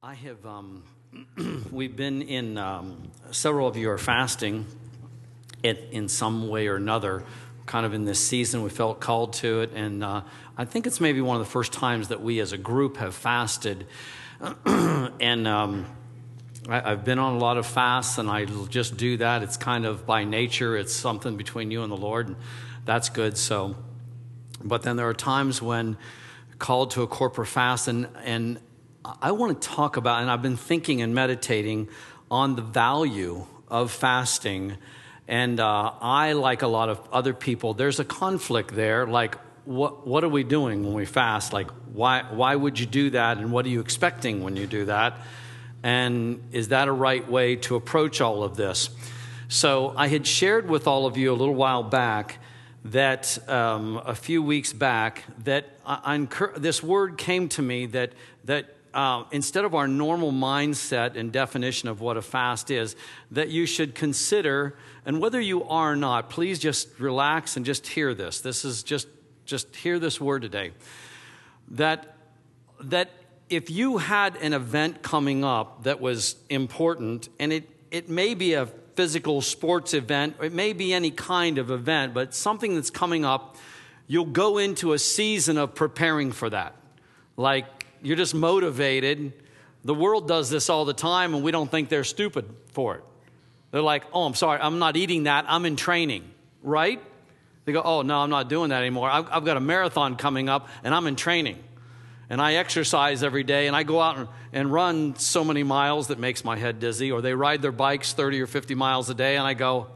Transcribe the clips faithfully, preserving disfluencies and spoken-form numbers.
I have, um, we've been in, um, several of you are fasting it in some way or another, kind of in this season. We felt called to it, and uh, I think it's maybe one of the first times that we as a group have fasted. and um, I, I've been on a lot of fasts, and I just do that. It's kind of by nature. It's something between you and the Lord, and that's good. So, but then there are times when called to a corporate fast, and and I want to talk about, and I've been thinking and meditating on the value of fasting. And uh, I, like a lot of other people, there's a conflict there. Like, what what are we doing when we fast? Like, why why would you do that? And what are you expecting when you do that? And is that a right way to approach all of this? So I had shared with all of you a little while back that um, a few weeks back that I, I incur- this word came to me that that uh, instead of our normal mindset and definition of what a fast is, that you should consider, and whether you are or not, please just relax and just hear this. This is just just hear this word today. That that if you had an event coming up that was important, and it it may be a physical sports event, it may be any kind of event, but something that's coming up, you'll go into a season of preparing for that. Like, you're just motivated. The world does this all the time, and we don't think they're stupid for it. They're like, oh, I'm sorry, I'm not eating that, I'm in training, right? They go, oh, no, I'm not doing that anymore. I've, I've got a marathon coming up, and I'm in training. And I exercise every day, and I go out and, and run so many miles that makes my head dizzy, or they ride their bikes thirty or fifty miles a day, and I go.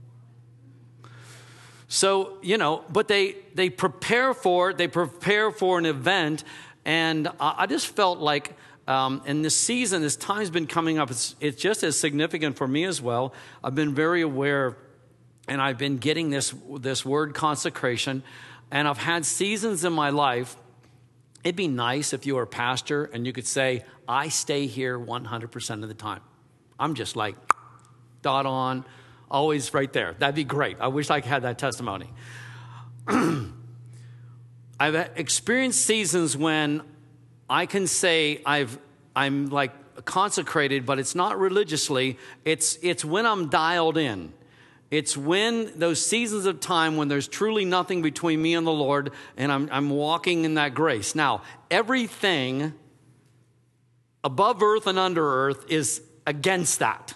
So, you know, but they, they prepare for it, they prepare for an event, and I just felt like, um, in this season, this time's been coming up, it's, it's just as significant for me as well. I've been very aware, and I've been getting this, this word consecration, and I've had seasons in my life. It'd be nice if you were a pastor and you could say, I stay here one hundred percent of the time. I'm just like, dot on, always right there. That'd be great. I wish I had that testimony. I've experienced seasons when I can say I've, I'm like consecrated, but it's not religiously. It's, it's when I'm dialed in. It's when those seasons of time when there's truly nothing between me and the Lord, and I'm, I'm walking in that grace. Now, everything above earth and under earth is against that.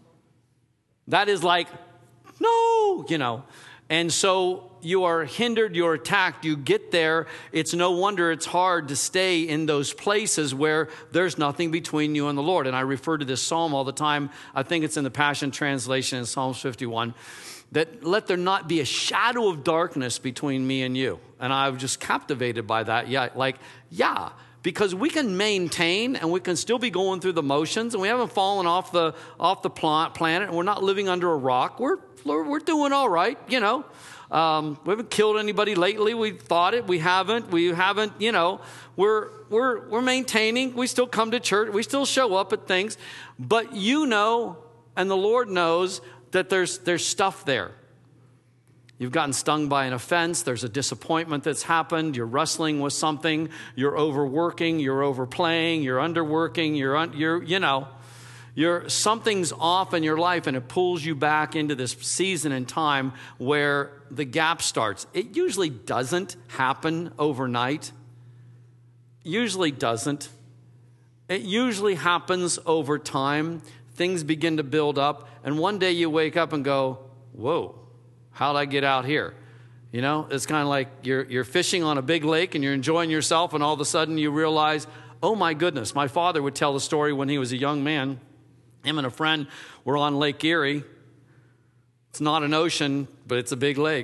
That is like, no, you know. And so you are hindered, you're attacked, you get there. It's no wonder it's hard to stay in those places where there's nothing between you and the Lord. And I refer to this psalm all the time. I think it's in the Passion Translation in Psalms fifty-one. That let there not be a shadow of darkness between me and you. And I was just captivated by that. Yeah, like, yeah. Because we can maintain and we can still be going through the motions, and we haven't fallen off the off the planet, and we're not living under a rock. We're we're doing all right, you know. Um, we haven't killed anybody lately. We thought it. We haven't. We haven't. You know. We're we're we're maintaining. We still come to church. We still show up at things, but you know, and the Lord knows that there's there's stuff there. You've gotten stung by an offense. There's a disappointment that's happened. You're wrestling with something. You're overworking. You're overplaying. You're underworking. You're, un, you're you know, you're something's off in your life, and it pulls you back into this season and time where the gap starts. It usually doesn't happen overnight. Usually doesn't. It usually happens over time. Things begin to build up, and one day you wake up and go, whoa. How'd I get out here? You know, it's kind of like you're you're fishing on a big lake and you're enjoying yourself, and all of a sudden you realize, oh my goodness. My father would tell the story when he was a young man. Him and a friend were on Lake Erie. It's not an ocean, but it's a big lake.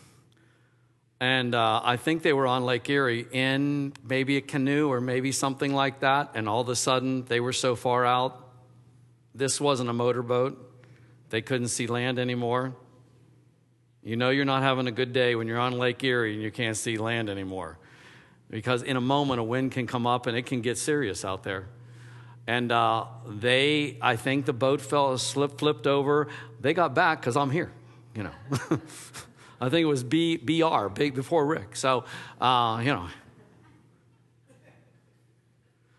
And uh, I think they were on Lake Erie in maybe a canoe or maybe something like that. And all of a sudden they were so far out. This wasn't a motorboat. They couldn't see land anymore. You know you're not having a good day when you're on Lake Erie and you can't see land anymore. Because in a moment, a wind can come up and it can get serious out there. And uh, they, I think the boat fell, slip, flipped over. They got back because I'm here, you know. I think it was B, BR, big before Rick. So, uh, you know.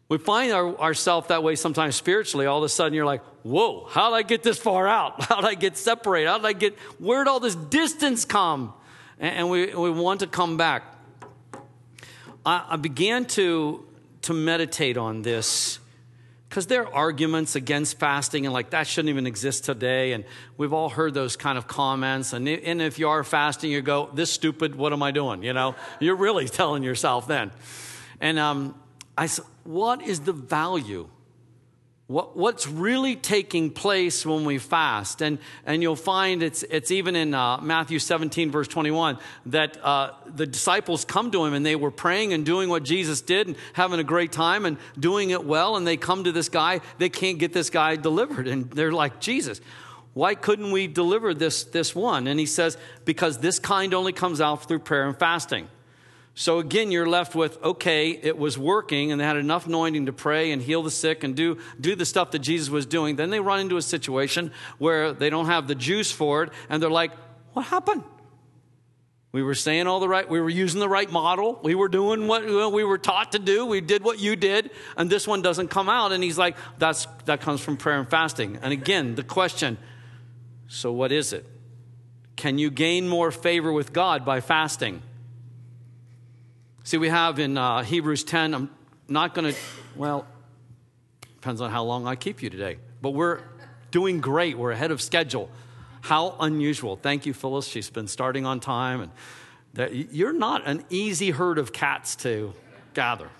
We find our, ourselves that way sometimes spiritually. All of a sudden you're like, whoa, how did I get this far out? How did I get separated? How did I get, where did all this distance come? And, and we, we want to come back. I, I began to, to meditate on this because there are arguments against fasting and like that shouldn't even exist today. And we've all heard those kind of comments. And, and if you are fasting, you go, this stupid, what am I doing? You know, you're really telling yourself then. And um, I said, what is the value? What, what's really taking place when we fast? And, and you'll find it's, it's even in uh, Matthew seventeen, verse twenty-one, that uh, the disciples come to him and they were praying and doing what Jesus did and having a great time and doing it well. And they come to this guy, they can't get this guy delivered. And they're like, Jesus, why couldn't we deliver this, this one? And he says, because this kind only comes out through prayer and fasting. So again, you're left with, okay, it was working and they had enough anointing to pray and heal the sick and do, do the stuff that Jesus was doing. Then they run into a situation where they don't have the juice for it. And they're like, what happened? We were saying all the right, we were using the right model. We were doing what we were taught to do. We did what you did. And this one doesn't come out. And he's like, that's, that comes from prayer and fasting. And again, the question, so what is it? Can you gain more favor with God by fasting? See, we have in uh, Hebrews ten, I'm not going to, well, depends on how long I keep you today. But we're doing great. We're ahead of schedule. How unusual. Thank you, Phyllis. She's been starting on time. And that, you're not an easy herd of cats to gather.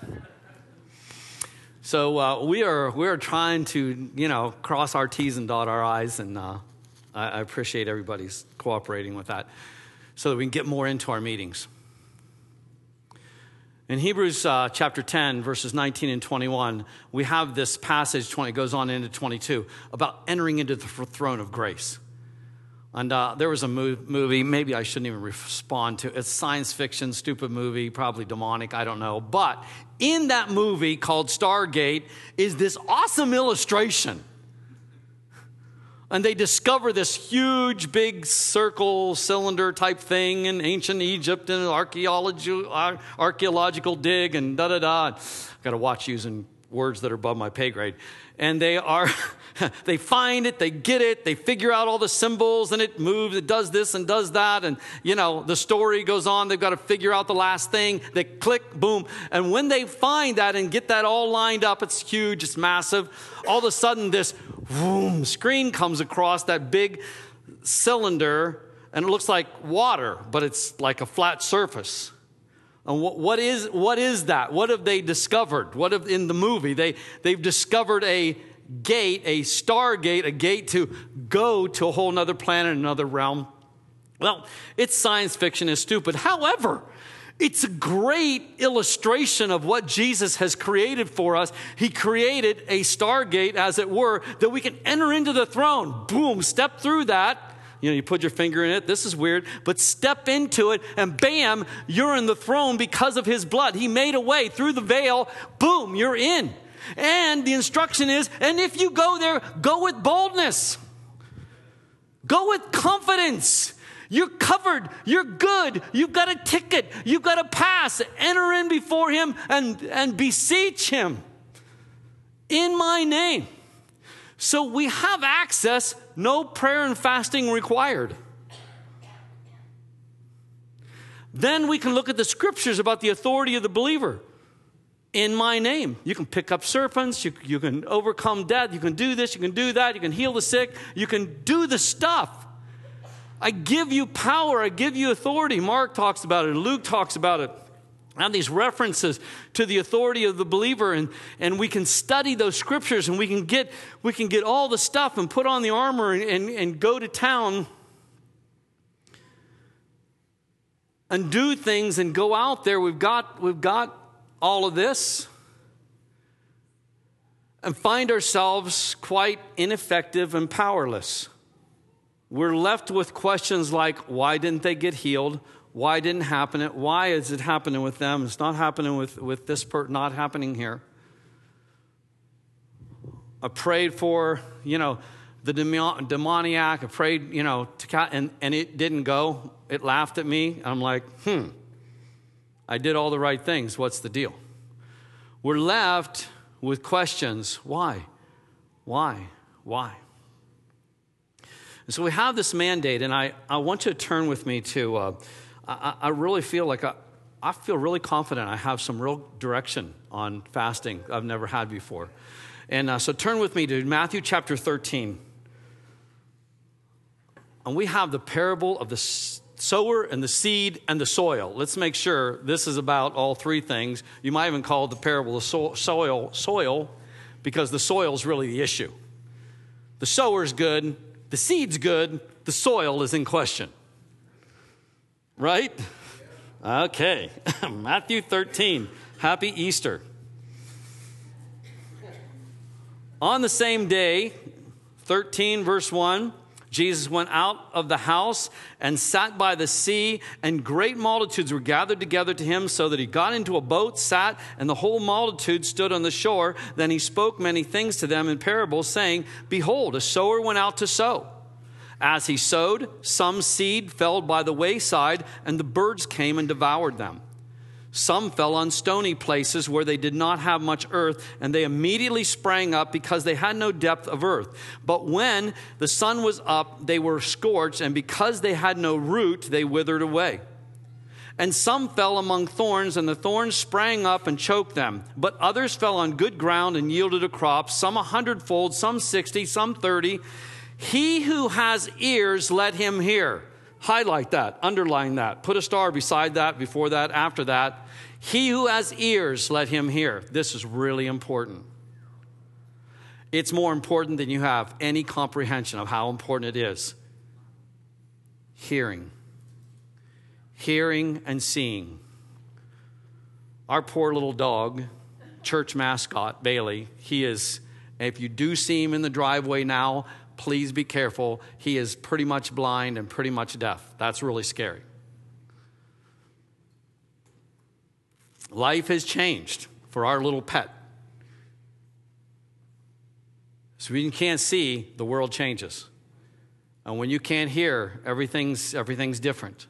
So uh, we are we are trying to, you know, cross our T's and dot our I's. And uh, I, I appreciate everybody's cooperating with that so that we can get more into our meetings. In Hebrews uh, chapter ten, verses nineteen and twenty-one, we have this passage, twenty goes on into twenty-two, about entering into the throne of grace. And uh, there was a mov- movie, maybe I shouldn't even respond to. It's science fiction, stupid movie, probably demonic, I don't know. But in that movie called Stargate is this awesome illustration. And they discover this huge, big circle cylinder type thing in ancient Egypt and archaeology, archaeological dig and da-da-da. I've got to watch using words that are above my pay grade. And they are, they find it, they get it, they figure out all the symbols and it moves, it does this and does that. And, you know, the story goes on. They've got to figure out the last thing. They click, boom. And when they find that and get that all lined up, it's huge, it's massive. All of a sudden, this boom screen comes across that big cylinder and it looks like water, but it's like a flat surface. And what, what is what is that? What have they discovered? What have in the movie they they've discovered a gate, a stargate, a gate to go to a whole nother planet, another realm. Well, it's science fiction, is stupid. However, it's a great illustration of what Jesus has created for us. He created a stargate, as it were, that we can enter into the throne. Boom, step through that. You know, you put your finger in it. This is weird. But step into it and bam, you're in the throne because of his blood. He made a way through the veil. Boom, you're in. And the instruction is, and if you go there, go with boldness. Go with confidence. You're covered. You're good. You've got a ticket. You've got a pass. Enter in before him and, and beseech him in my name. So we have access, no prayer and fasting required. Then we can look at the scriptures about the authority of the believer. In my name, you can pick up serpents, you, you can overcome death, you can do this, you can do that, you can heal the sick, you can do the stuff. I give you power, I give you authority. Mark talks about it, Luke talks about it. I have these references to the authority of the believer, and, and we can study those scriptures, and we can get we can get all the stuff and put on the armor and, and, and go to town and do things and go out there. We've got we've got all of this, and find ourselves quite ineffective and powerless. We're left with questions like, why didn't they get healed? Why didn't it happen? Why is it happening with them? It's not happening with, with this part, not happening here. I prayed for, you know, the demoniac. I prayed, you know, to, and, and it didn't go. It laughed at me. I'm like, hmm, I did all the right things. What's the deal? we're left with questions. Why? Why? Why? And so we have this mandate, and I, I want you to turn with me to, uh, I, I really feel like I, I feel really confident I have some real direction on fasting I've never had before. And uh, so turn with me to Matthew chapter thirteen. And we have the parable of the sower and the seed and the soil. Let's make sure this is about all three things. You might even call it the parable of so- soil, soil, because the soil is really the issue. The sower's good, the seed's good, the soil is in question. Right? Okay. Matthew thirteen. Happy Easter. On the same day, thirteen verse one, Jesus went out of the house and sat by the sea, and great multitudes were gathered together to him, so that he got into a boat, sat, and the whole multitude stood on the shore. Then he spoke many things to them in parables, saying, Behold, a sower went out to sow. As he sowed, some seed fell by the wayside, and the birds came and devoured them. Some fell on stony places where they did not have much earth, and they immediately sprang up because they had no depth of earth. But when the sun was up, they were scorched, and because they had no root, they withered away. And some fell among thorns, and the thorns sprang up and choked them. But others fell on good ground and yielded a crop, some a hundredfold, some sixty, some thirty. He who has ears, let him hear. Highlight that, underline that, put a star beside that, before that, after that. He who has ears, let him hear. This is really important. It's more important than you have any comprehension of how important it is. Hearing. Hearing and seeing. Our poor little dog, church mascot, Bailey, he is, if you do see him in the driveway now, please be careful. He is pretty much blind and pretty much deaf. That's really scary. Life has changed for our little pet. So when you can't see, the world changes. And when you can't hear, everything's, everything's different.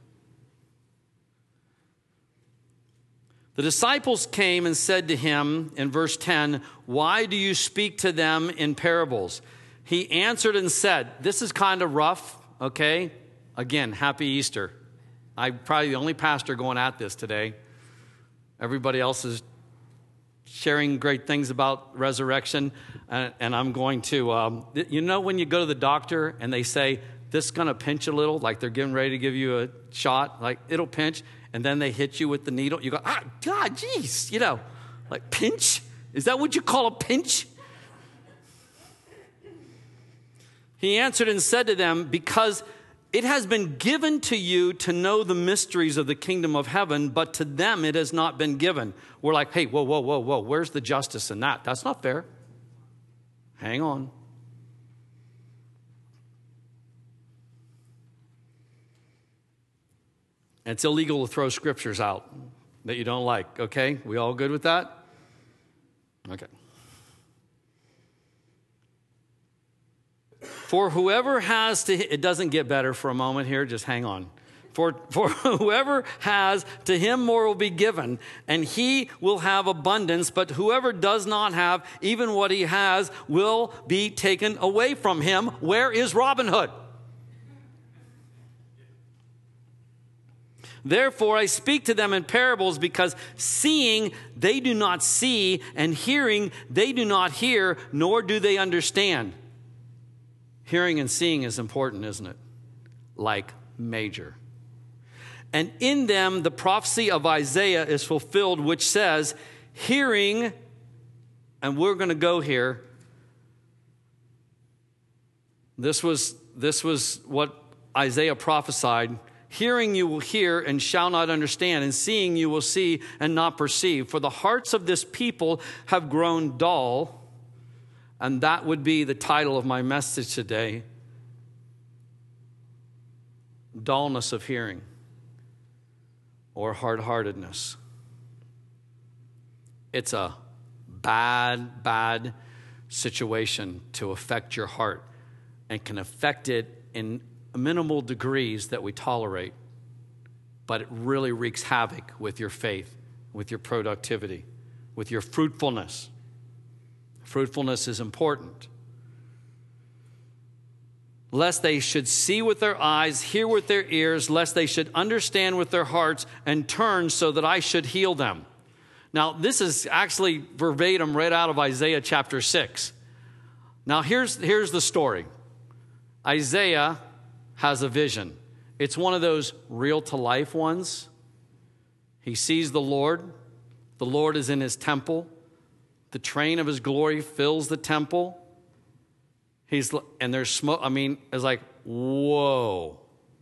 The disciples came and said to him in verse ten, Why do you speak to them in parables? He answered and said, this is kind of rough, okay? Again, happy Easter. I'm probably the only pastor going at this today. Everybody else is sharing great things about resurrection, and, and I'm going to, um, you know when you go to the doctor and they say, this is going to pinch a little, like they're getting ready to give you a shot, like it'll pinch, and then they hit you with the needle. You go, ah, God, geez, you know, like pinch? Is that what you call a pinch? He answered and said to them, because it has been given to you to know the mysteries of the kingdom of heaven, but to them it has not been given. We're like, hey, whoa, whoa, whoa, whoa, where's the justice in that? That's not fair. Hang on. It's illegal to throw scriptures out that you don't like, okay? We all good with that? Okay. For whoever has to, it doesn't get better for a moment here, just hang on. For, for whoever has, to him more will be given, and he will have abundance. But whoever does not have, even what he has, will be taken away from him. Where is Robin Hood? Therefore I speak to them in parables, because seeing they do not see, and hearing they do not hear, nor do they understand. Hearing and seeing is important, isn't it? Like major. And in them the prophecy of Isaiah is fulfilled, which says, hearing, and we're going to go here. This was, this was what Isaiah prophesied. Hearing you will hear and shall not understand, and seeing you will see and not perceive. For the hearts of this people have grown dull. And that would be the title of my message today. Dullness of hearing, or hard-heartedness. It's a bad, bad situation to affect your heart, and can affect it in minimal degrees that we tolerate, but it really wreaks havoc with your faith, with your productivity, with your fruitfulness. Fruitfulness is important. Lest they should see with their eyes, hear with their ears, lest they should understand with their hearts and turn so that I should heal them. Now, this is actually verbatim right out of Isaiah chapter six. Now, here's, here's the story. Isaiah has a vision. It's one of those real-to-life ones. He sees the Lord. The Lord is in his temple. The train of his glory fills the temple. He's, and there's smoke. I mean, it's like, whoa.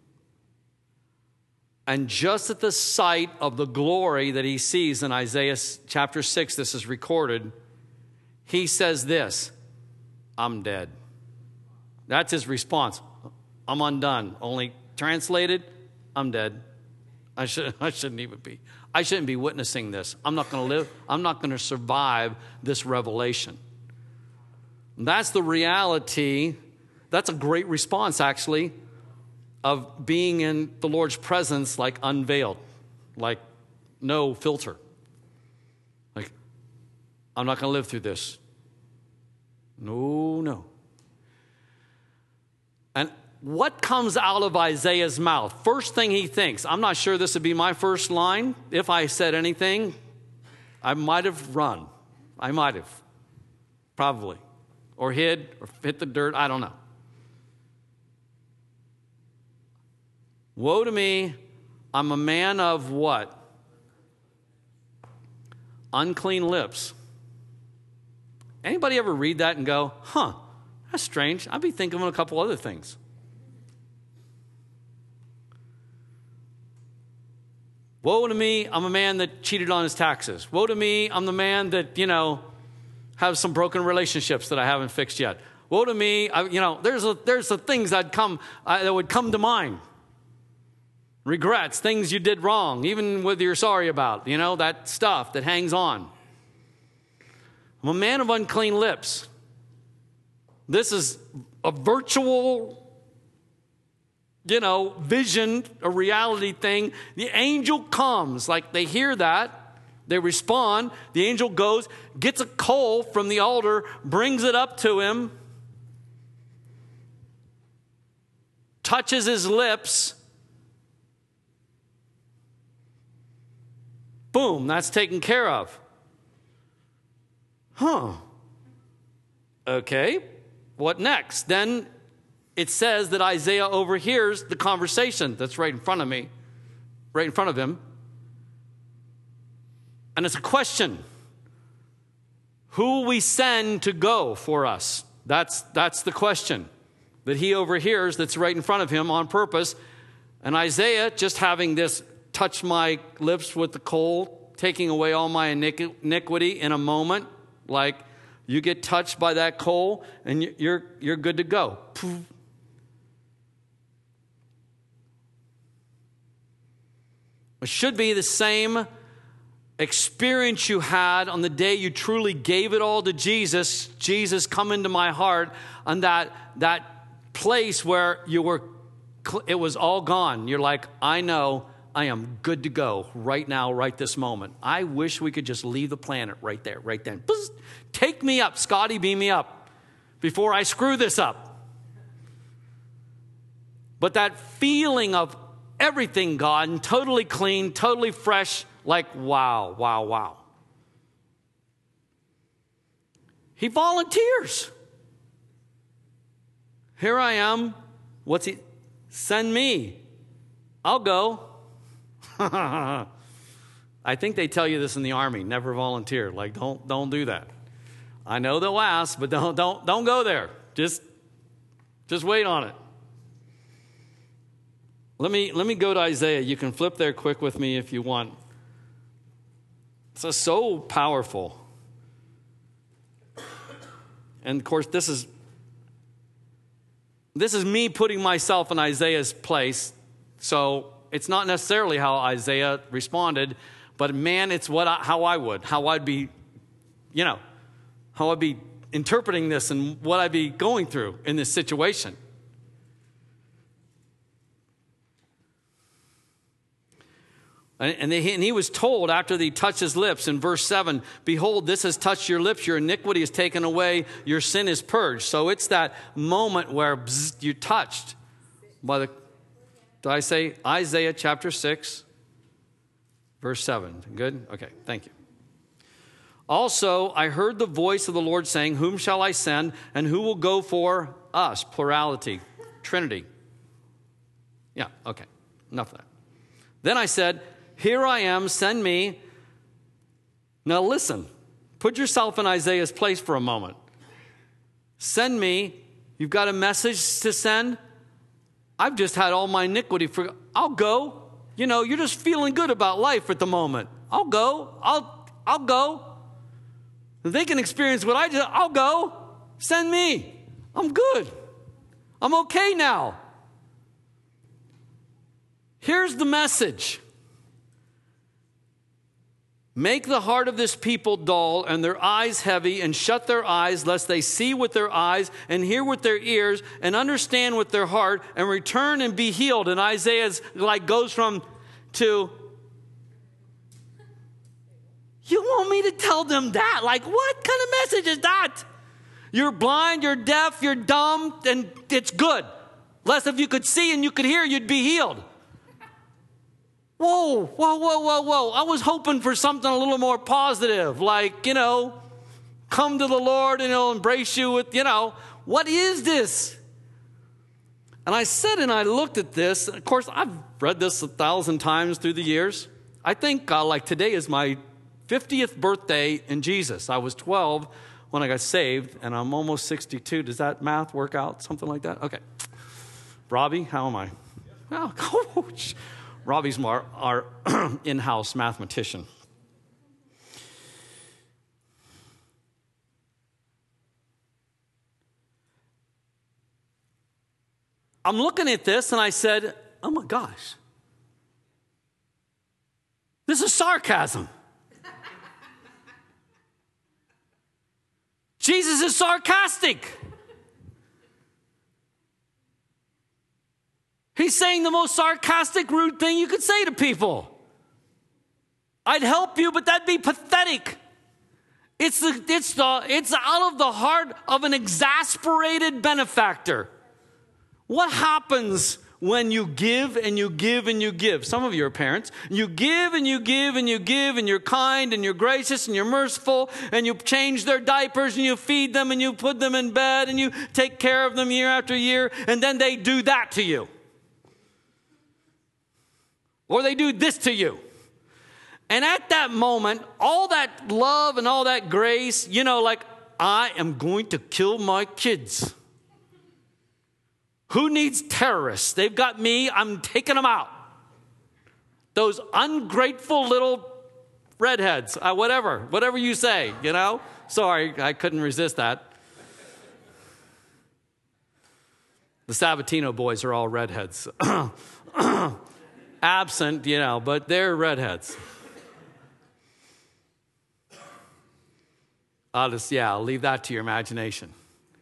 And just at the sight of the glory that he sees in Isaiah chapter six, this is recorded, he says this, I'm dead. That's his response. I'm undone. Only translated, I'm dead. I, should, I shouldn't even be. I shouldn't be witnessing this. I'm not going to live. I'm not going to survive this revelation. That's the reality. That's a great response, actually, of being in the Lord's presence like unveiled, like no filter. Like, I'm not going to live through this. No, no. And what comes out of Isaiah's mouth? First thing he thinks, I'm not sure this would be my first line. If I said anything, I might have run. I might have. Probably. Or hid, or hit the dirt, I don't know. Woe to me, I'm a man of what? Unclean lips. Anybody ever read that and go, huh, that's strange. I'd be thinking of a couple other things. Woe to me, I'm a man that cheated on his taxes. Woe to me, I'm the man that, you know, have some broken relationships that I haven't fixed yet. Woe to me, I, you know, there's a, there's the things that come uh, that would come to mind. Regrets, things you did wrong, even whether you're sorry about, you know, that stuff that hangs on. I'm a man of unclean lips. This is a virtual, you know, vision, a reality thing. The angel comes, like they hear that. They respond. The angel goes, gets a coal from the altar, brings it up to him, touches his lips. Boom, that's taken care of. Huh. Okay, what next? Then it says that Isaiah overhears the conversation that's right in front of me, right in front of him. And it's a question. Who will we send to go for us? That's, that's the question that he overhears that's right in front of him on purpose. And Isaiah, just having this touch my lips with the coal, taking away all my iniquity in a moment, like you get touched by that coal and you're, you're good to go. Poof. It should be the same experience you had on the day you truly gave it all to Jesus. Jesus, come into my heart, on that that place where you were, it was all gone. You're like, I know I am good to go right now, right this moment. I wish we could just leave the planet right there, right then. Buzz, take me up, Scotty, beam me up before I screw this up. But that feeling of everything gone, totally clean, totally fresh, like, wow, wow, wow. He volunteers. Here I am. What's he? Send me. I'll go. I think they tell you this in the Army. Never volunteer. Like, don't don't do that. I know they'll ask, but don't don't don't go there. Just just wait on it. Let me let me go to Isaiah. You can flip there quick with me if you want. It's so powerful. And of course, this is this is me putting myself in Isaiah's place. So it's not necessarily how Isaiah responded, but man, it's what I, how I would, how I'd be, you know, how I'd be interpreting this and what I'd be going through in this situation. And he, and he was told after he touched his lips in verse seven, behold, this has touched your lips, your iniquity is taken away, your sin is purged. So it's that moment where bzz, you're touched by the, did I say Isaiah chapter six, verse seven? Good? Okay, thank you. Also, I heard the voice of the Lord saying, whom shall I send, and who will go for us? Plurality, Trinity. Yeah, okay, enough of that. Then I said, here I am, send me. Now listen, put yourself in Isaiah's place for a moment. Send me. You've got a message to send? I've just had all my iniquity for. I'll go. You know, you're just feeling good about life at the moment. I'll go. I'll I'll go. If they can experience what I did, I'll go. Send me. I'm good. I'm okay now. Here's the message. Make the heart of this people dull and their eyes heavy, and shut their eyes lest they see with their eyes and hear with their ears and understand with their heart and return and be healed. And Isaiah's like goes from to, you want me to tell them that? Like, what kind of message is that? You're blind, you're deaf, you're dumb, and it's good. Lest if you could see and you could hear, you'd be healed. Whoa, whoa, whoa, whoa, whoa. I was hoping for something a little more positive, like, you know, come to the Lord and he'll embrace you with, you know, what is this? And I said, and I looked at this. Of course, I've read this a thousand times through the years. I think uh, like today is my fiftieth birthday in Jesus. I was twelve when I got saved, and I'm almost sixty-two. Does that math work out? Something like that? Okay. Robbie, how am I? Oh, coach. Robbie's our, our in-house mathematician. I'm looking at this and I said, oh my gosh, this is sarcasm. Jesus is sarcastic. He's saying the most sarcastic, rude thing you could say to people. I'd help you, but that'd be pathetic. It's the, it's the, it's out of the heart of an exasperated benefactor. What happens when you give and you give and you give? Some of you are parents. You give and you give and you give and you're kind and you're gracious and you're merciful and you change their diapers and you feed them and you put them in bed and you take care of them year after year, and then they do that to you. Or they do this to you. And at that moment, all that love and all that grace, you know, like, I am going to kill my kids. Who needs terrorists? They've got me. I'm taking them out. Those ungrateful little redheads, uh, whatever, whatever you say, you know. Sorry, I couldn't resist that. The Sabatino boys are all redheads. Absent, you know, but they're redheads. I'll just, yeah, I'll leave that to your imagination.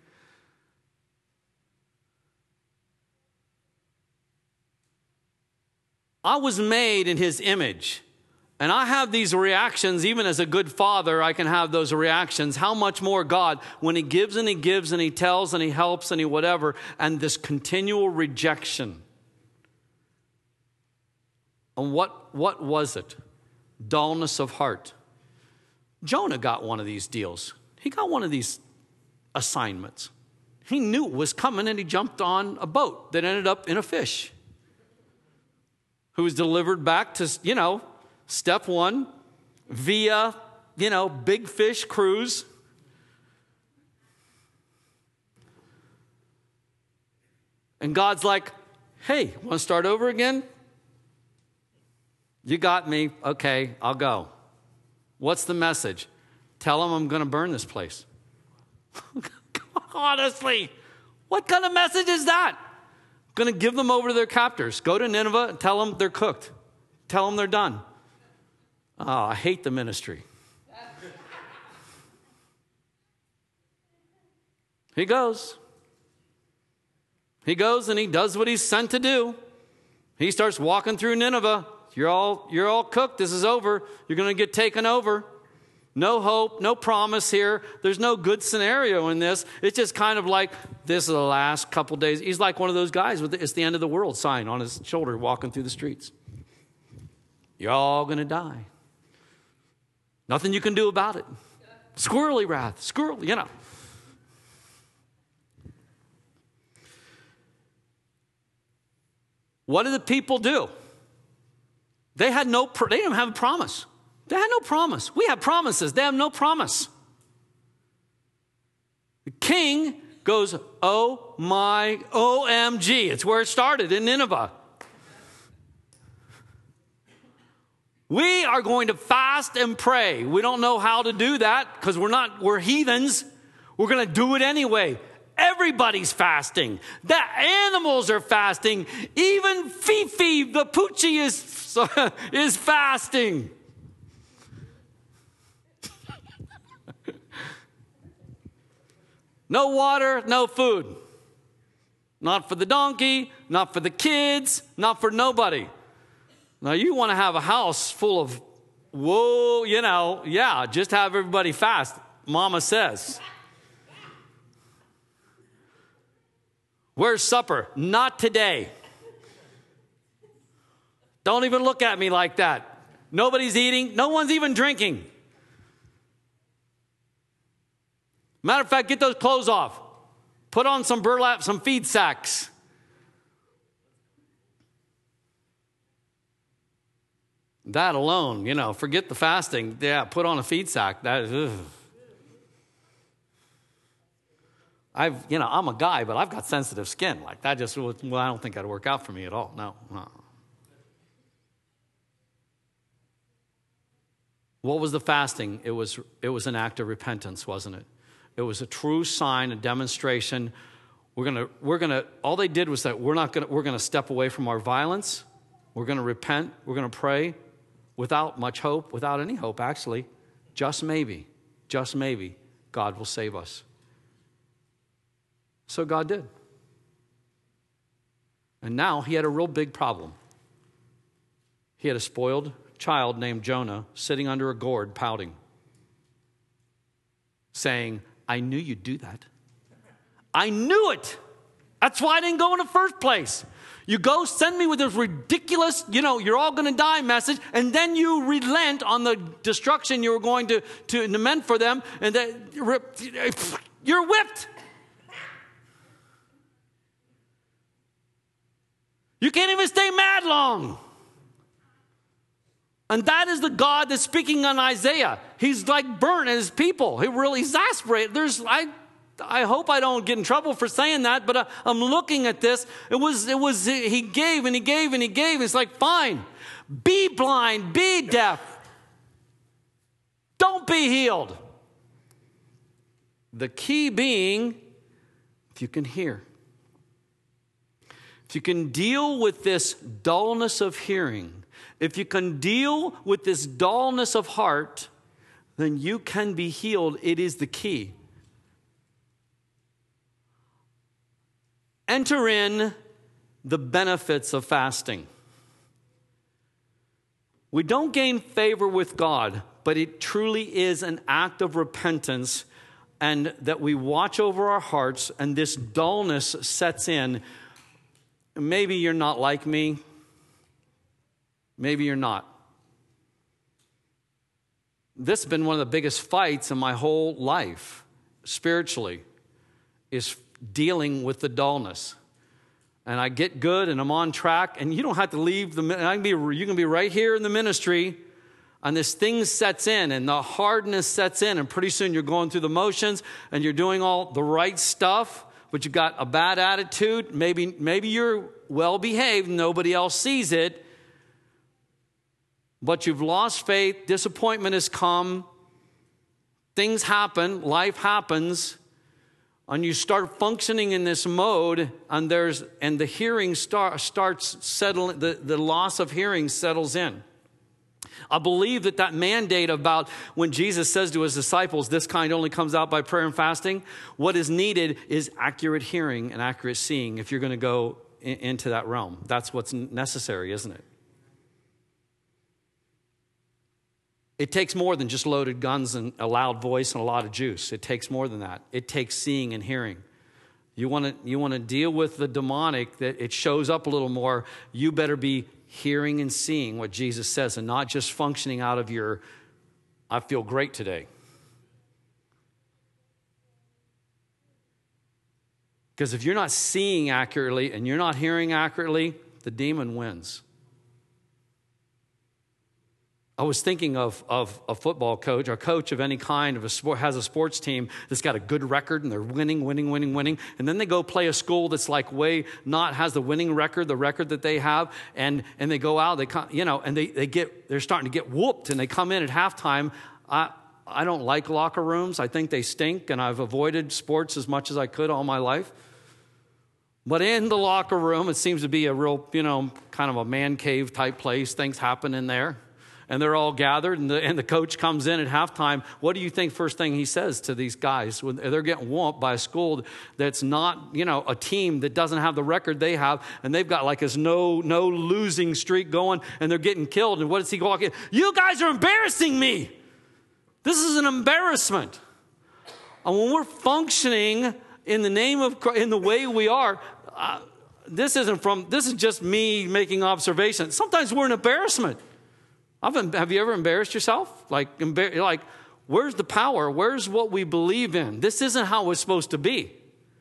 I was made in his image, and I have these reactions. Even as a good father, I can have those reactions. How much more God, when he gives and he gives and he tells and he helps and he whatever, and this continual rejection. And what, what was it? Dullness of heart. Jonah got one of these deals. He got one of these assignments. He knew it was coming, and he jumped on a boat that ended up in a fish, who was delivered back to, you know, step one via, you know, big fish cruise. And God's like, hey, want to start over again? You got me. Okay, I'll go. What's the message? Tell them I'm going to burn this place. Honestly, what kind of message is that? Going to give them over to their captors. Go to Nineveh and tell them they're cooked. Tell them they're done. Oh, I hate the ministry. He goes. He goes and he does what he's sent to do. He starts walking through Nineveh. You're all, you're all cooked. This is over. You're going to get taken over. No hope, no promise here. There's no good scenario in this. It's just kind of like, this is the last couple days. He's like one of those guys with the, it's the end of the world sign on his shoulder walking through the streets. You're all going to die. Nothing you can do about it. Squirrely wrath, squirrel, you know. What did the people do? They had no, they didn't have a promise. They had no promise. We have promises. They have no promise. The king goes, oh my, O M G. It's where it started in Nineveh. We are going to fast and pray. We don't know how to do that because we're not, we're heathens. We're going to do it anyway. Everybody's fasting. The animals are fasting. Even Fifi, the Poochie, is, is fasting. No water, no food. Not for the donkey, not for the kids, not for nobody. Now, you want to have a house full of, whoa, you know, yeah, just have everybody fast, Mama says. Where's supper? Not today. Don't even look at me like that. Nobody's eating. No one's even drinking. Matter of fact, get those clothes off. Put on some burlap, some feed sacks. That alone, you know, forget the fasting. Yeah, put on a feed sack. That is, ugh. I've, you know, I'm a guy, but I've got sensitive skin. Like that just, well, I don't think that'd work out for me at all. No, no. What was the fasting? It was, it was an act of repentance, wasn't it? It was a true sign, a demonstration. We're gonna, we're gonna. All they did was that we're not gonna, we're gonna step away from our violence. We're gonna repent. We're gonna pray, without much hope, without any hope, actually. Just maybe, just maybe, God will save us. So God did. And now he had a real big problem. He had a spoiled child named Jonah sitting under a gourd pouting, saying, I knew you'd do that. I knew it. That's why I didn't go in the first place. You go send me with this ridiculous, you know, you're all going to die message, and then you relent on the destruction you were going to, to lament for them, and that you're whipped. You can't even stay mad long. And that is the God that's speaking on Isaiah. He's like burnt at his people. He really exasperated. There's, I, I hope I don't get in trouble for saying that, but I, I'm looking at this. It was, it was, he gave and he gave and he gave. It's like, fine, be blind, be deaf. Don't be healed. The key being, if you can hear. If you can deal with this dullness of hearing, if you can deal with this dullness of heart, then you can be healed. It is the key. Enter in the benefits of fasting. We don't gain favor with God, but it truly is an act of repentance, and that we watch over our hearts, and this dullness sets in. Maybe you're not like me. Maybe you're not. This has been one of the biggest fights in my whole life, spiritually, is dealing with the dullness. And I get good and I'm on track, and you don't have to leave the, I can be, you can be right here in the ministry, and this thing sets in and the hardness sets in, and pretty soon you're going through the motions and you're doing all the right stuff, but you've got a bad attitude. Maybe, maybe you're well behaved, nobody else sees it. But you've lost faith, disappointment has come, things happen, life happens, and you start functioning in this mode, and there's and the hearing start, starts settling, the, the loss of hearing settles in. I believe that that mandate about when Jesus says to his disciples, this kind only comes out by prayer and fasting, what is needed is accurate hearing and accurate seeing if you're going to go in, into that realm. That's what's necessary, isn't it? It takes more than just loaded guns and a loud voice and a lot of juice. It takes more than that. It takes seeing and hearing. You want to you want to deal with the demonic, that it shows up a little more. You better be hearing and seeing what Jesus says and not just functioning out of your, I feel great today. Because if you're not seeing accurately and you're not hearing accurately, the demon wins. I was thinking of, of a football coach, or a coach of any kind, of a sport, has a sports team that's got a good record and they're winning, winning, winning, winning. And then they go play a school that's like way not has the winning record, the record that they have. And, and they go out, they come, you know, and they, they get, they're starting to get whooped and they come in at halftime. I, I don't like locker rooms. I think they stink, and I've avoided sports as much as I could all my life. But in the locker room, it seems to be a real, you know, kind of a man cave type place. Things happen in there. And they're all gathered, and the, and the coach comes in at halftime. What do you think first thing he says to these guys when they're getting whooped by a school that's not, you know, a team that doesn't have the record they have, and they've got like this no no losing streak going, and they're getting killed. And what does he walk in? You guys are embarrassing me. This is an embarrassment. And when we're functioning in the name of Christ, in the way we are, uh, this isn't from. This is just me making observations. Sometimes we're an embarrassment. I've, have you ever embarrassed yourself? Like, embar- like, where's the power? Where's what we believe in? This isn't how it's supposed to be.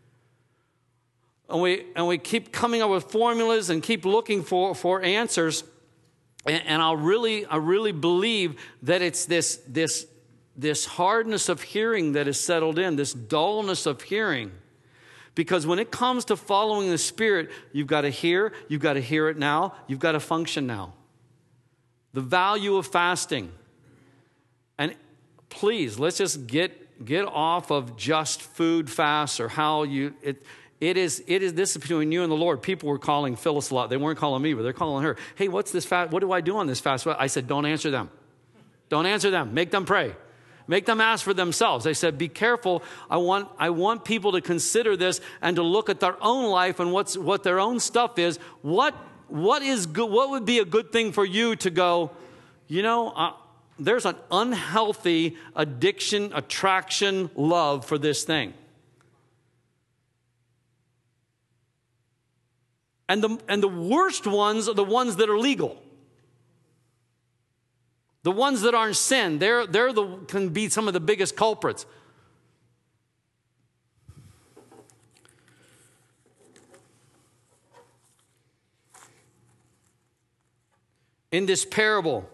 And we and we keep coming up with formulas and keep looking for, for answers. And, and I really I really believe that it's this this this hardness of hearing that is settled in, this dullness of hearing. Because when it comes to following the Spirit, you've got to hear, you've got to hear it now, you've got to function now. The value of fasting. And please, let's just get get off of just food fasts or how you it it is it is this is between you and the Lord. People were calling Phyllis a lot. They weren't calling me, but they're calling her. Hey, what's this fast? What do I do on this fast? I said, don't answer them. Don't answer them. Make them pray. Make them ask for themselves. They said, be careful. I want I want people to consider this and to look at their own life and what's what their own stuff is. What What is good? What would be a good thing for you to go, you know, uh, there's an unhealthy addiction, attraction, love for this thing. And the, and the worst ones are the ones that are legal. The ones that aren't sin, they're, they're the, can be some of the biggest culprits. In this parable,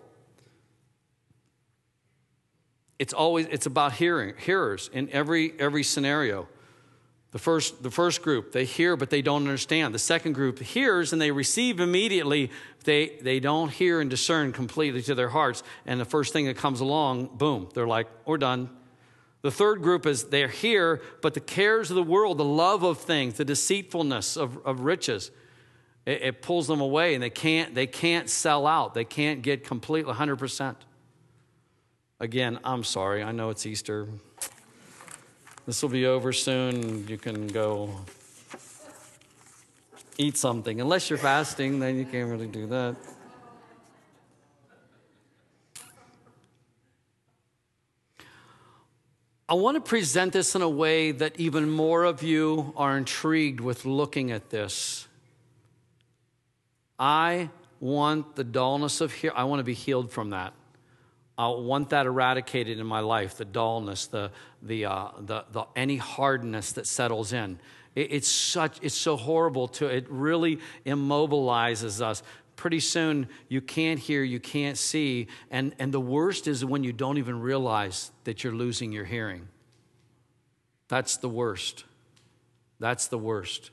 it's always it's about hearing hearers in every every scenario. The first the first group, they hear but they don't understand. The second group hears and they receive immediately. They they don't hear and discern completely to their hearts. And the first thing that comes along, boom, they're like, we're done. The third group is they're here, but the cares of the world, the love of things, the deceitfulness of, of riches, It, it pulls them away, and they can't they can't sell out. They can't get completely one hundred percent. Again, I'm sorry. I know it's Easter. This will be over soon. You can go eat something. Unless you're fasting, then you can't really do that. I want to present this in a way that even more of you are intrigued with looking at this. I want the dullness of hearing. I want to be healed from that. I want that eradicated in my life. The dullness, the the uh, the, the any hardness that settles in. It, it's such. It's so horrible to. It really immobilizes us. Pretty soon you can't hear, you can't see, and and the worst is when you don't even realize that you're losing your hearing. That's the worst. That's the worst.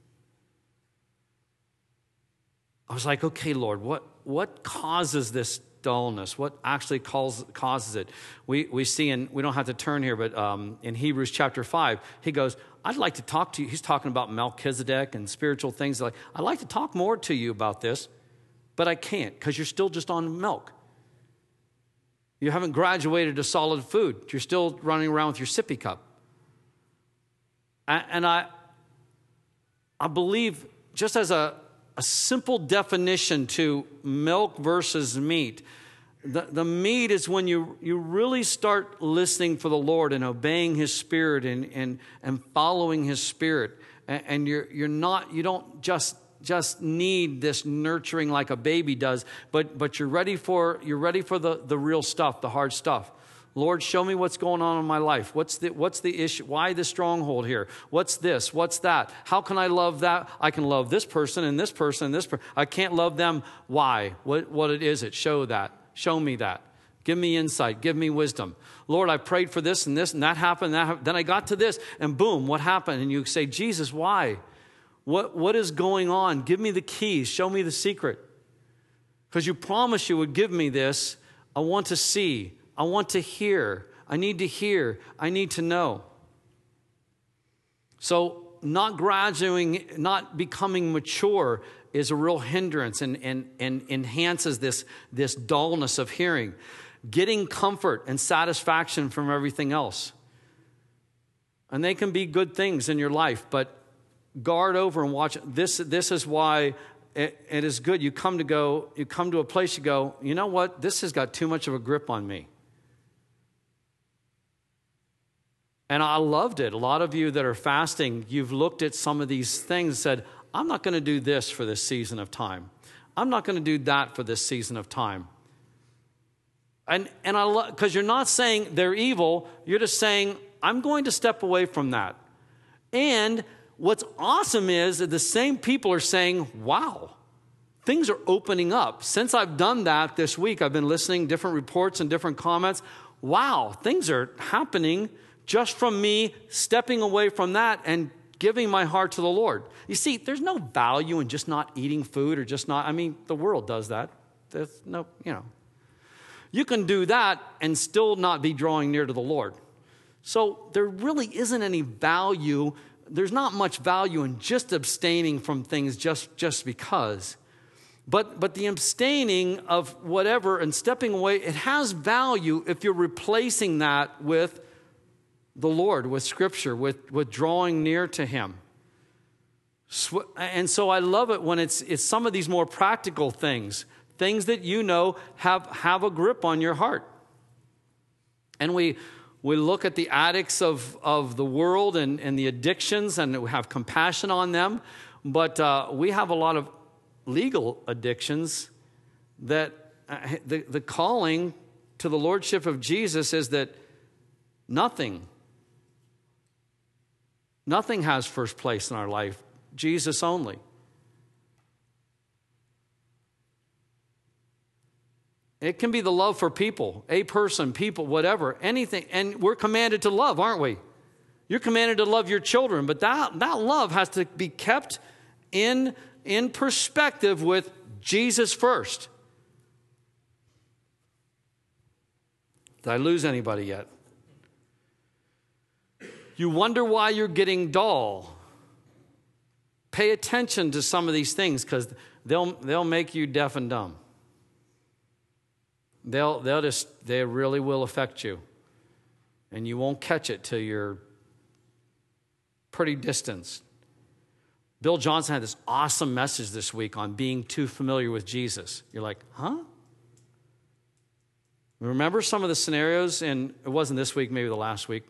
I was like, okay, Lord, what, what causes this dullness? What actually causes, causes it? We we see, in, we don't have to turn here, but um, in Hebrews chapter five, he goes, I'd like to talk to you. He's talking about Melchizedek and spiritual things. Like, I'd like to talk more to you about this, but I can't because you're still just on milk. You haven't graduated to solid food. You're still running around with your sippy cup. And, and I, I believe just as a, a simple definition to milk versus meat, The, the meat is when you, you really start listening for the Lord and obeying His Spirit and, and, and following His Spirit. And, and you're, you're not, you don't just, just need this nurturing like a baby does, but, but you're ready for, you're ready for the, the real stuff, the hard stuff. Lord, show me what's going on in my life. What's the, what's the issue? Why the stronghold here? What's this? What's that? How can I love that? I can love this person and this person and this person. I can't love them. Why? What, what it is it? Show that. Show me that. Give me insight. Give me wisdom. Lord, I prayed for this and this and that happened. That happened. Then I got to this and boom, what happened? And you say, Jesus, why? What, what is going on? Give me the keys. Show me the secret. Because you promised you would give me this. I want to see. I want to hear. I need to hear. I need to know. So not graduating, not becoming mature is a real hindrance and, and, and enhances this, this dullness of hearing. Getting comfort and satisfaction from everything else. And they can be good things in your life, but guard over and watch. This, this is why it, it is good. You come to go, you come to a place, you go, you know what? This has got too much of a grip on me. And I loved it. A lot of you that are fasting, you've looked at some of these things and said, I'm not going to do this for this season of time. I'm not going to do that for this season of time. And and I love, because you're not saying they're evil, you're just saying, I'm going to step away from that. And what's awesome is that the same people are saying, wow, things are opening up. Since I've done that this week, I've been listening, different reports and different comments. Wow, things are happening just from me stepping away from that and giving my heart to the Lord. You see, there's no value in just not eating food or just not, I mean, the world does that. There's no, you know. You can do that and still not be drawing near to the Lord. So there really isn't any value. There's not much value in just abstaining from things just, just because. But, but the abstaining of whatever and stepping away, it has value if you're replacing that with the Lord, with Scripture, with, with drawing near to Him. And so I love it when it's, it's some of these more practical things, things that you know have, have a grip on your heart. And we, we look at the addicts of, of the world and, and the addictions, and we have compassion on them. But uh, we have a lot of legal addictions that uh, the, the calling to the Lordship of Jesus is that nothing Nothing has first place in our life. Jesus only. It can be the love for people, a person, people, whatever, anything. And we're commanded to love, aren't we? You're commanded to love your children, but that, that love has to be kept in, in perspective with Jesus first. Did I lose anybody yet? You wonder why you're getting dull. Pay attention to some of these things because they'll, they'll make you deaf and dumb. They'll, they'll just, they really will affect you. And you won't catch it till you're pretty distanced. Bill Johnson had this awesome message this week on being too familiar with Jesus. You're like, huh? Remember some of the scenarios, and it wasn't this week, maybe the last week,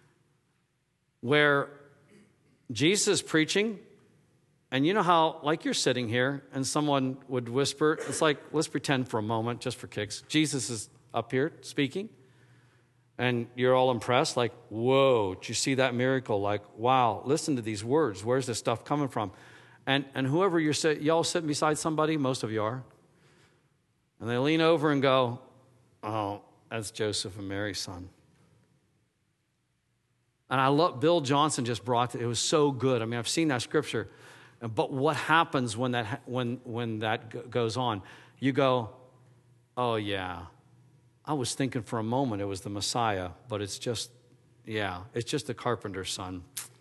where Jesus is preaching, and you know how, like you're sitting here, and someone would whisper, it's like, let's pretend for a moment, just for kicks. Jesus is up here speaking, and you're all impressed, like, whoa, did you see that miracle? Like, wow, listen to these words. Where's this stuff coming from? And and whoever you're sitting, y'all sitting beside somebody, most of you are, and they lean over and go, oh, that's Joseph and Mary's son. And I love, Bill Johnson just brought it. It was so good. I mean, I've seen that scripture. But what happens when that when when that goes on? You go, oh, yeah. I was thinking for a moment it was the Messiah, but it's just, yeah, it's just the carpenter's son.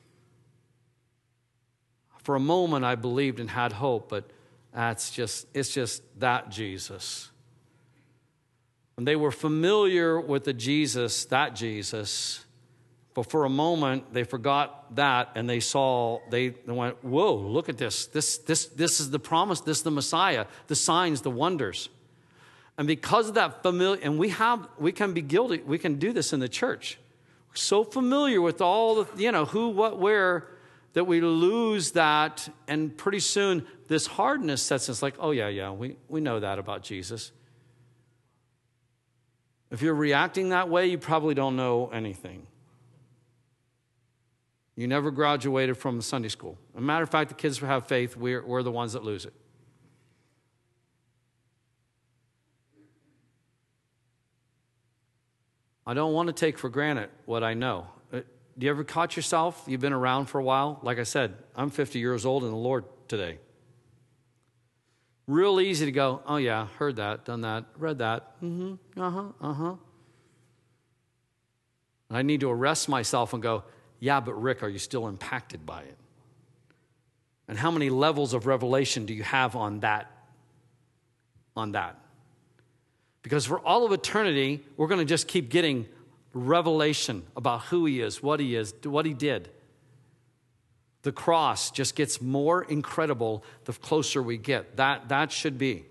For a moment, I believed and had hope, but that's just, it's just that Jesus. And they were familiar with the Jesus, that Jesus. But for a moment, they forgot that, and they saw, they, they went, whoa, look at this. This, this, this is the promise. This is the Messiah, the signs, the wonders. And because of that familiar, and we have, we can be guilty, we can do this in the church. We're so familiar with all the, you know, who, what, where, that we lose that. And pretty soon this hardness sets us like, oh yeah, yeah, we, we know that about Jesus. If you're reacting that way, you probably don't know anything. You never graduated from Sunday school. As a matter of fact, the kids who have faith, we're, we're the ones that lose it. I don't want to take for granted what I know. Do you ever caught yourself? You've been around for a while. Like I said, I'm fifty years old in the Lord today. Real easy to go, oh yeah, heard that, done that, read that. Mm-hmm, uh-huh, uh-huh. I need to arrest myself and go, yeah, but Rick, are you still impacted by it? And how many levels of revelation do you have on that? On that? Because for all of eternity, we're going to just keep getting revelation about who he is, what he is, what he did. The cross just gets more incredible the closer we get. That, that should be.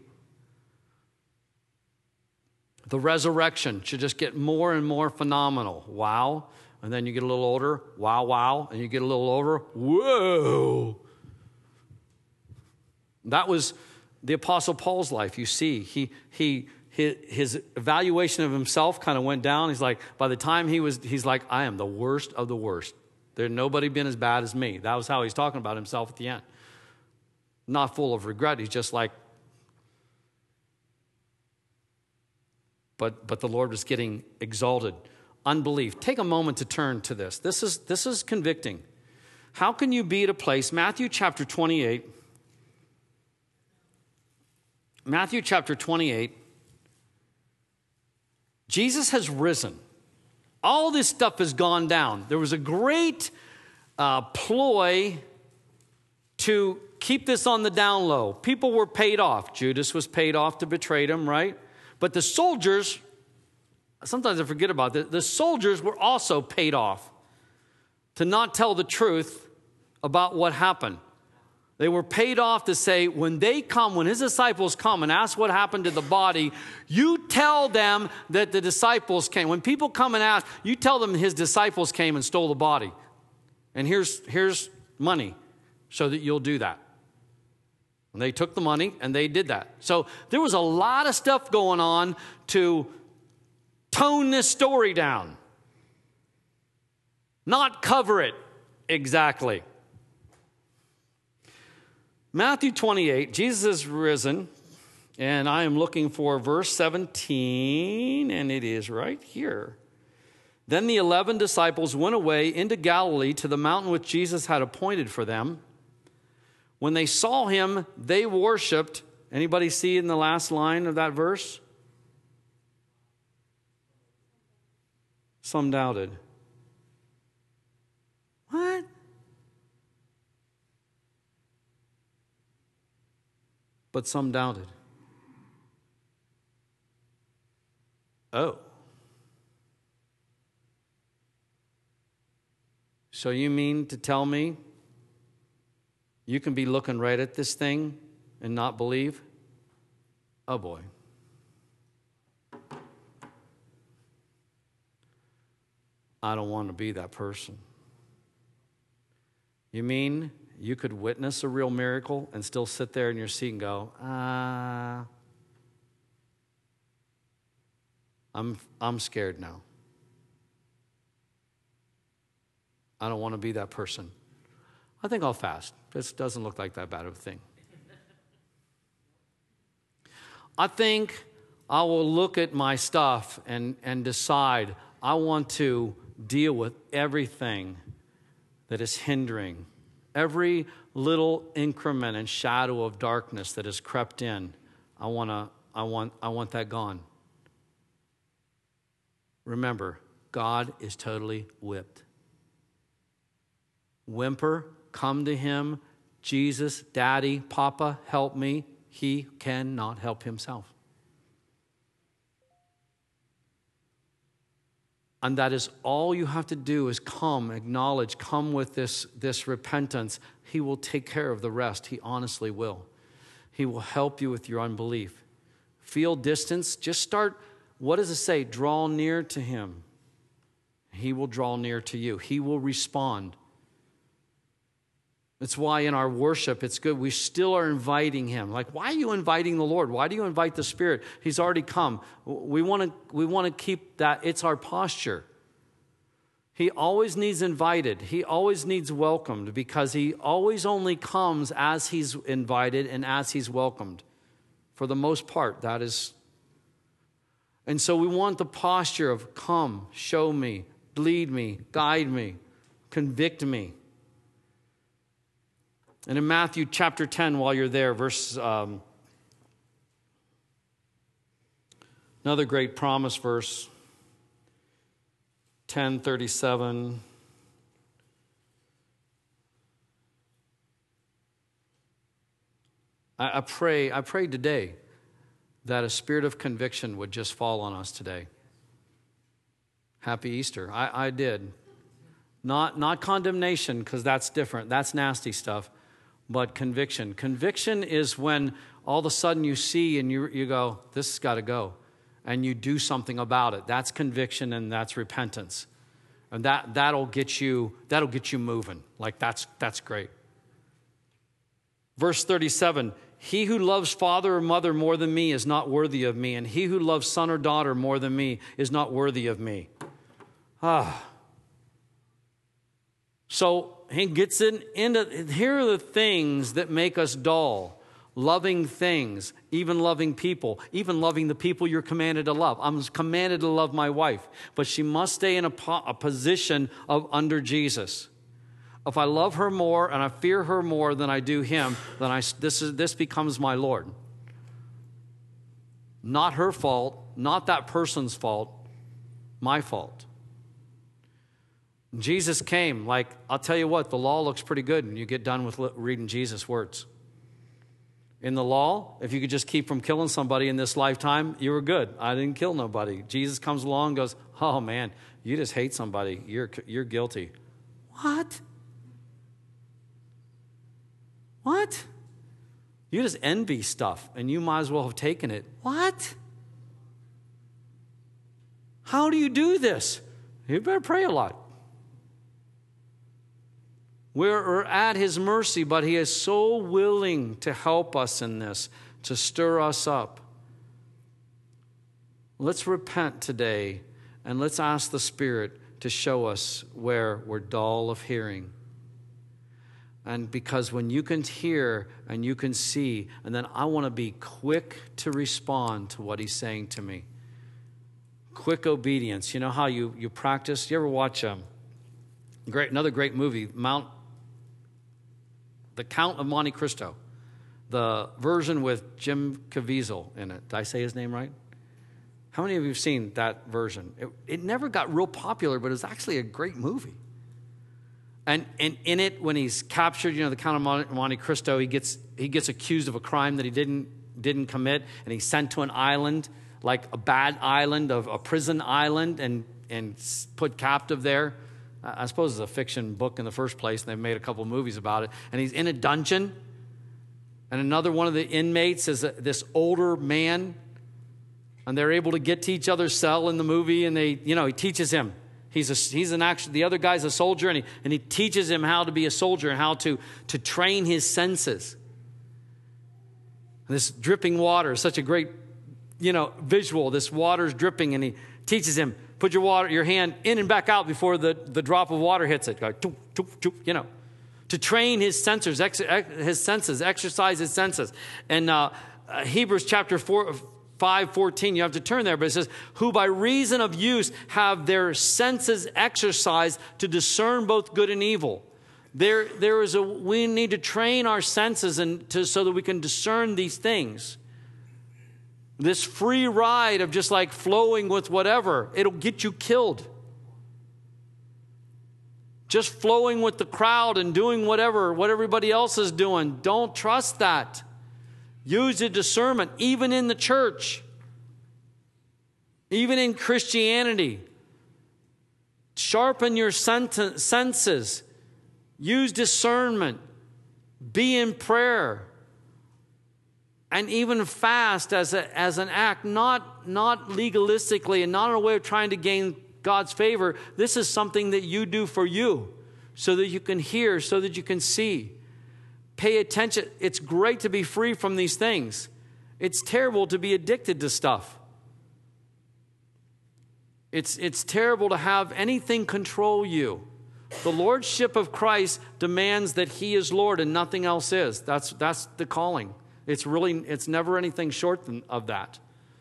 The resurrection should just get more and more phenomenal. Wow. And then you get a little older. Wow, wow. And you get a little older. Whoa. That was the Apostle Paul's life. You see, he he his, his evaluation of himself kind of went down. He's like, by the time he was, he's like, I am the worst of the worst. There's nobody been as bad as me. That was how he's talking about himself at the end. Not full of regret. He's just like, but but the Lord was getting exalted. Unbelief. Take a moment to turn to this. This is this is convicting. How can you be at a place, Matthew chapter twenty-eight, Matthew chapter twenty-eight, Jesus has risen. All this stuff has gone down. There was a great uh, ploy to keep this on the down low. People were paid off. Judas was paid off to betray him, right? But the soldiers, sometimes I forget about this, the soldiers were also paid off to not tell the truth about what happened. They were paid off to say, when they come, when his disciples come and ask what happened to the body, you tell them that the disciples came. When people come and ask, you tell them his disciples came and stole the body. And here's, here's money so that you'll do that. And they took the money and they did that. So there was a lot of stuff going on to tone this story down. Not cover it exactly. Matthew twenty-eight, Jesus is risen, and I am looking for verse seventeen, and it is right here. Then the eleven disciples went away into Galilee to the mountain which Jesus had appointed for them. When they saw him, they worshiped. Anybody see in the last line of that verse? Some doubted. What? But some doubted. Oh. So you mean to tell me you can be looking right at this thing and not believe? Oh boy. I don't want to be that person. You mean you could witness a real miracle and still sit there in your seat and go, ah, I'm, I'm scared now. I don't want to be that person. I think I'll fast. This doesn't look like that bad of a thing. I think I will look at my stuff and, and decide I want to deal with everything that is hindering, every little increment and shadow of darkness that has crept in. I want to, I want, I want that gone. Remember, God is totally whipped. Whimper, come to him. Jesus, Daddy, Papa, help me. He cannot help himself. And that is all you have to do is come, acknowledge, come with this, this repentance. He will take care of the rest. He honestly will. He will help you with your unbelief. feel distance, just start, what does it say? Draw near to him. He will draw near to you. He will respond. That's why in our worship, it's good. We still are inviting him. Like, why are you inviting the Lord? Why do you invite the Spirit? He's already come. We want to, we want to keep that. It's our posture. He always needs invited. He always needs welcomed because he always only comes as he's invited and as he's welcomed. For the most part, that is. And so we want the posture of come, show me, lead me, guide me, convict me. And in Matthew chapter ten, while you're there, verse, um, another great promise verse, ten thirty-seven. I, I pray, I pray today that a spirit of conviction would just fall on us today. Happy Easter. I, I did. Not, not condemnation, because that's different. That's nasty stuff. But conviction. Conviction is when all of a sudden you see and you, you go, this has got to go. And you do something about it. That's conviction and that's repentance. And that, that'll get you, that'll get you moving. Like that's, that's great. Verse thirty-seven, he who loves father or mother more than me is not worthy of me. And he who loves son or daughter more than me is not worthy of me. Ah. So he gets in, into, here are the things that make us dull. Loving things, even loving people, even loving the people you're commanded to love. I'm commanded to love my wife, but she must stay in a, po- a position of under Jesus. If I love her more and I fear her more than I do him, then I, this, is, this becomes my Lord. Not her fault, not that person's fault, my fault. Jesus came, like, I'll tell you what, the law looks pretty good when you get done with reading Jesus' words. In the law, if you could just keep from killing somebody in this lifetime, you were good. I didn't kill nobody. Jesus comes along and goes, oh man, you just hate somebody. You're, you're guilty. What? What? You just envy stuff and you might as well have taken it. What? How do you do this? You better pray a lot. We're at his mercy, but he is so willing to help us in this, to stir us up. Let's repent today, and let's ask the Spirit to show us where we're dull of hearing. And because when you can hear and you can see, and then I want to be quick to respond to what he's saying to me. Quick obedience. You know how you, you practice? You ever watch um, great another great movie, Mount The Count of Monte Cristo, the version with Jim Caviezel in it. Did I say his name right? How many of you have seen that version? It, it never got real popular, but it was actually a great movie. And, and in it, when he's captured, you know, the Count of Monte, Monte Cristo, he gets he gets accused of a crime that he didn't didn't commit, and he's sent to an island, like a bad island, of a prison island, and and put captive there. I suppose it's a fiction book in the first place, and they've made a couple movies about it. And he's in a dungeon, and another one of the inmates is a, this older man, and they're able to get to each other's cell in the movie, and they, you know, he teaches him. He's a, he's an actual, the other guy's a soldier, and he, and he teaches him how to be a soldier and how to, to train his senses. And this dripping water is such a great, you know, visual. This water's dripping, and he teaches him, put your water, your hand in and back out before the, the drop of water hits it. Go, toop, toop, toop, you know, to train his sensors, ex, ex, his senses, exercise his senses. And uh, uh, Hebrews chapter four, five fourteen, you have to turn there, but it says, who by reason of use have their senses exercised to discern both good and evil. There, there is a, we need to train our senses and to, so that we can discern these things. This free ride of just like flowing with whatever, it'll get you killed. Just flowing with the crowd and doing whatever, what everybody else is doing. Don't trust that. Use the discernment, even in the church, even in Christianity. Sharpen your senses. Use discernment. Be in prayer. and even fast as, a, as an act, not, not legalistically and not in a way of trying to gain God's favor. This is something that you do for you so that you can hear, so that you can see. Pay attention. It's great to be free from these things. It's terrible to be addicted to stuff. It's, it's terrible to have anything control you. The lordship of Christ demands that he is Lord and nothing else is. That's, that's the calling. It's really, it's never anything short than, of that.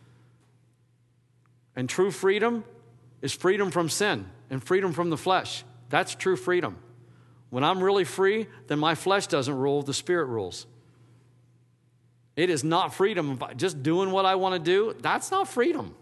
And true freedom is freedom from sin and freedom from the flesh. That's true freedom. When I'm really free, then my flesh doesn't rule, the Spirit rules. It is not freedom. Just doing what I want to do, that's not freedom.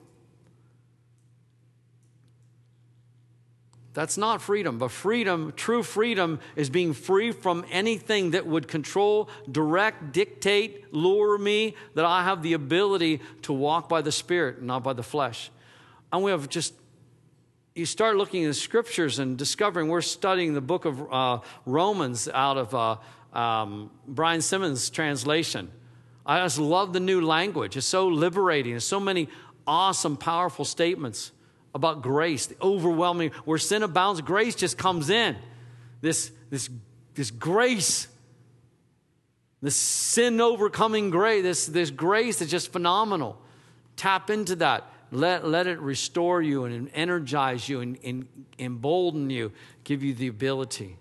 That's not freedom. But freedom, true freedom, is being free from anything that would control, direct, dictate, lure me, that I have the ability to walk by the Spirit, not by the flesh. And we have just, you start looking at the scriptures and discovering, we're studying the book of uh, Romans out of uh, um, Brian Simmons' translation. I just love the new language. It's so liberating. There's so many awesome, powerful statements about grace, the overwhelming, where sin abounds, grace just comes in. This, this, this grace, this sin overcoming grace, this, this grace is just phenomenal. Tap into that. Let, let it restore you and energize you and, and embolden you, give you the ability.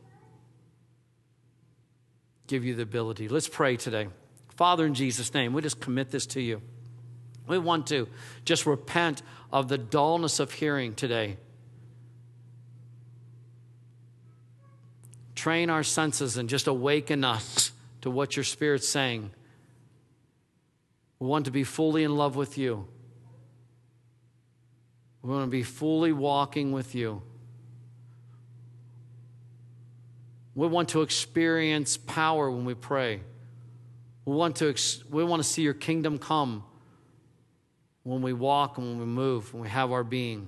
Give you the ability. Let's pray today. Father, in Jesus' name, we just commit this to you. We want to just repent of the dullness of hearing today. Train our senses and just awaken us to what your Spirit's saying. We want to be fully in love with you. We want to be fully walking with you. We want to experience power when we pray. We want to, we want to see your kingdom come when we walk and when we move, when we have our being.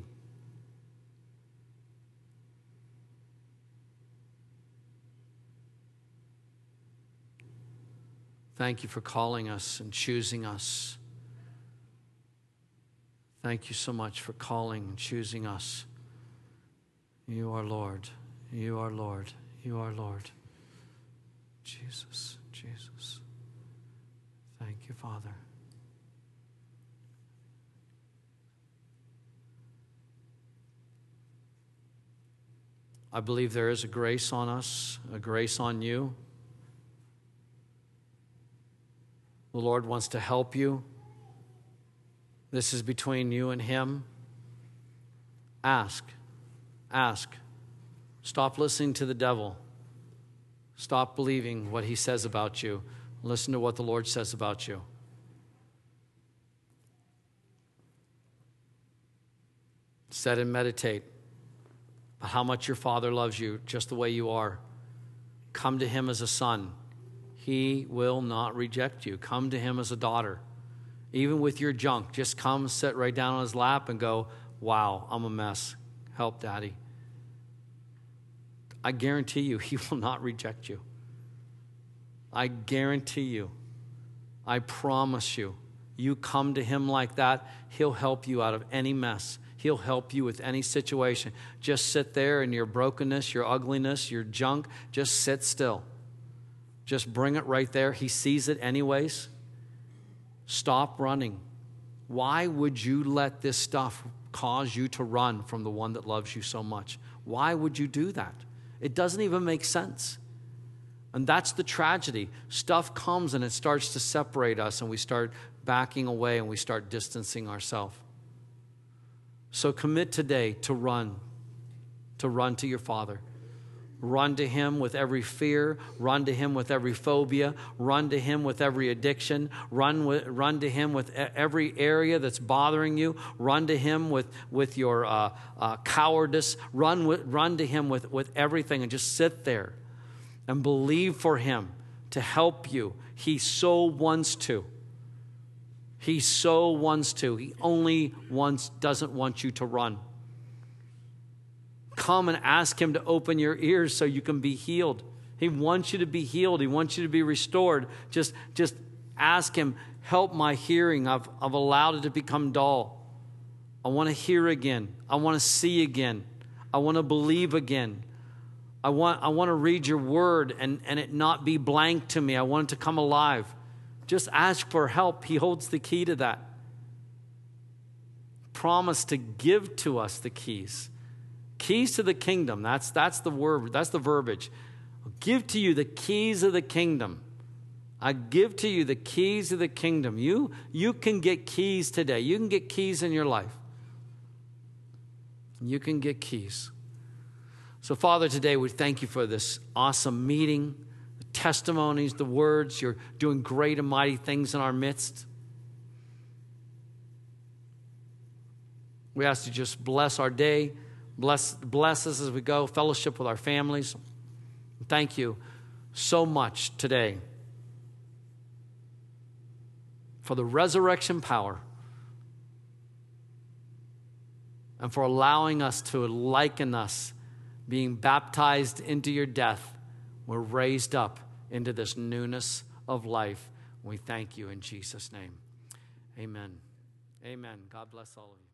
Thank you for calling us and choosing us. Thank you so much for calling and choosing us. You are Lord. You are Lord. You are Lord. Jesus, Jesus. Thank you, Father. I believe there is a grace on us, a grace on you. The Lord wants to help you. This is between you and him. Ask. Ask. Stop listening to the devil. Stop believing what he says about you. Listen to what the Lord says about you. Sit and meditate about how much your Father loves you just the way you are. Come to him as a son. He will not reject you. Come to him as a daughter. Even with your junk, just come sit right down on his lap and go, wow, I'm a mess. Help, Daddy. I guarantee you, he will not reject you. I guarantee you. I promise you. You come to him like that, he'll help you out of any mess. He'll help you with any situation. Just sit there in your brokenness, your ugliness, your junk. Just sit still. Just bring it right there. He sees it anyways. Stop running. Why would you let this stuff cause you to run from the one that loves you so much? Why would you do that? It doesn't even make sense. And that's the tragedy. Stuff comes and it starts to separate us, and we start backing away and we start distancing ourselves. So commit today to run, to run to your Father. Run to him with every fear. Run to him with every phobia. Run to him with every addiction. Run, with, run to him with every area that's bothering you. Run to him with, with your uh, uh, cowardice. Run, with, run to him with, with everything, and just sit there and believe for him to help you. He so wants to. He so wants to. He only wants, doesn't want you to run. Come and ask him to open your ears so you can be healed. He wants you to be healed. He wants you to be restored. Just, just ask him, help my hearing. I've, I've allowed it to become dull. I want to hear again. I want to see again. I want to believe again. I want, I want to read your word and, and it not be blank to me. I want it to come alive. Just ask for help. He holds the key to that. Promise to give to us the keys. Keys to the kingdom. That's, that's the word. That's the verbiage. I'll give to you the keys of the kingdom. I give to you the keys of the kingdom. You, you can get keys today. You can get keys in your life. You can get keys. So, Father, today we thank you for this awesome meeting, the testimonies, the words. You're doing great and mighty things in our midst. We ask you to just bless our day, bless, bless us as we go, fellowship with our families. Thank you so much today for the resurrection power and for allowing us to liken us being baptized into your death. We're raised up into this newness of life. We thank you in Jesus' name. Amen. Amen. God bless all of you.